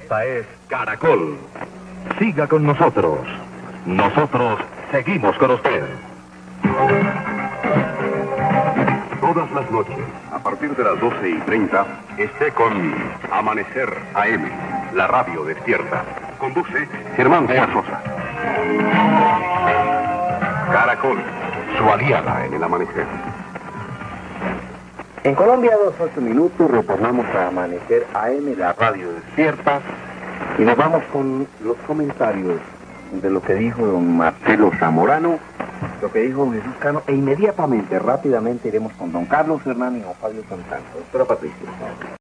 Esta es Caracol. Siga con nosotros. Nosotros seguimos con usted. Todas las noches, a partir de las 12:30, esté con Amanecer AM, la radio despierta. Conduce Germán Díaz Sosa. Caracol, su aliada en el amanecer. En Colombia, 2:08, retornamos a Amanecer AM, la radio despierta, y nos vamos con los comentarios de lo que dijo don Marcelo Zamorano, lo que dijo don Jesús Cano, e inmediatamente, rápidamente, iremos con don Carlos Hernán y don Fabio Santana. Doctora Patricia.